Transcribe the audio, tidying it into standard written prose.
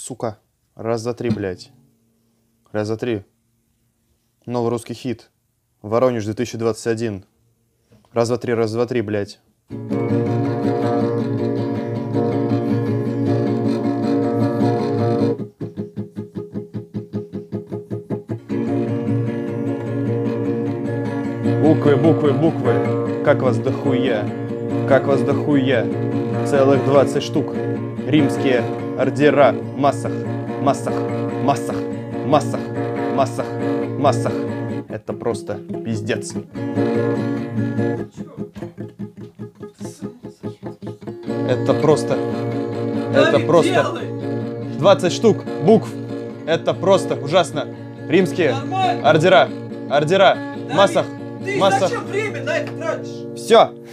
сука. Раз, два, три, блядь. Раз, два, три. Новый русский хит. Воронеж 2021. Раз, два, три, блядь. Буквы, буквы, буквы. Как вас дохуя? Как вас дохуя? Целых 20 штук. Римские ордера. Массах, массах, массах, массах, массах, массах. Это просто пиздец. Это просто... Это просто... 20 штук букв. Это просто ужасно. Римские ордера. Ордера. Массах. Ты массах. зачем время на это тратишь? Все.